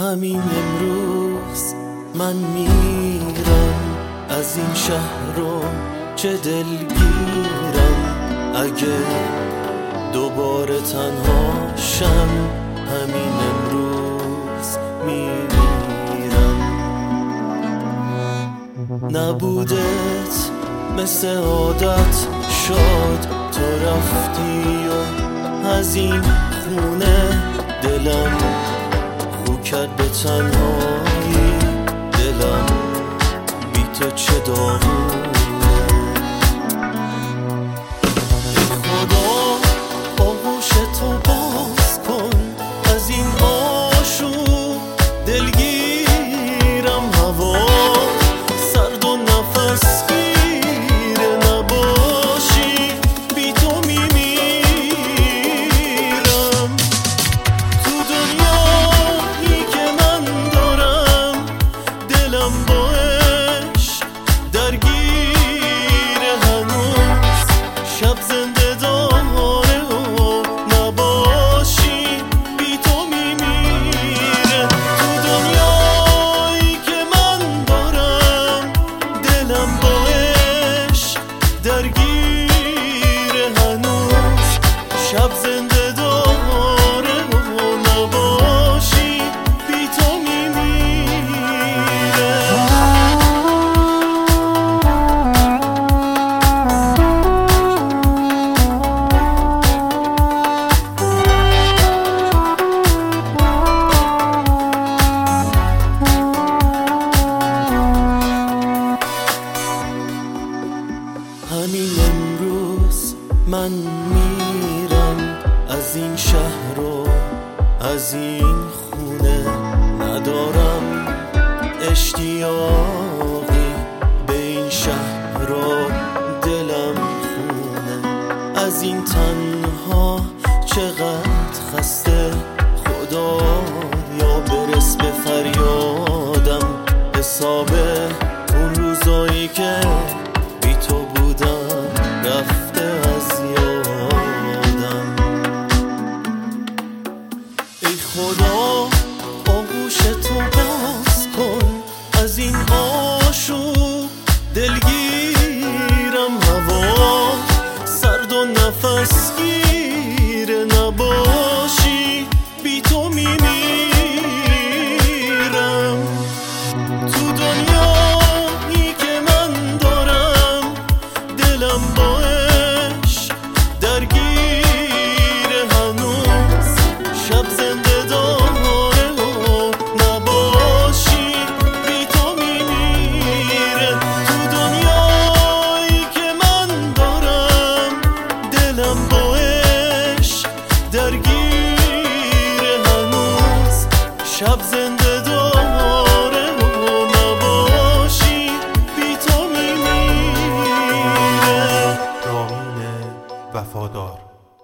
همین امروز من میرم از این شهر و چه دلگیرم. اگه دوباره تنها شم همین امروز میمیرم. نبودت مثل عادت شد، تو رفتی و از این خونه دلم خو کرد به تنهایی. دلم بی تو چه داغونه. خدا آغوش تو باز کن، از این آشوب دلگیرم. هوا سرد و نفس گیره، نباشی بی تو میمیرم. تو دنیایی که من دارم دلم با عشق درگیره. هنوز شب زنده داره و نباشی بی تو میمیره. تو دنیایی که من دارم دلم با عشق درگیره. هنوز شب زنده داره و نباشی بی تو میمیره. همین امروز من میرم از این شهر و از این خونه. ندارم اشتیاقی به این شهر و دلم خونه. از این تنها چقدر خسته، خدا یا برس به فریادم. حساب اون روزایی که بی تو بودم رفته از یادم. ای خدا آغوش تو باز کن، از این آشوب دلگیرم. هوا سرد و نفس گیره، نباشی بی تو میمیرم. تو دنیایی که من دارم دلم با عشق درگیره. هنوز شب زنده داره و نباشی بی تو میمیره. تو دنیایی که من دارم دلم با عشق درگیره. هنوز شب زنده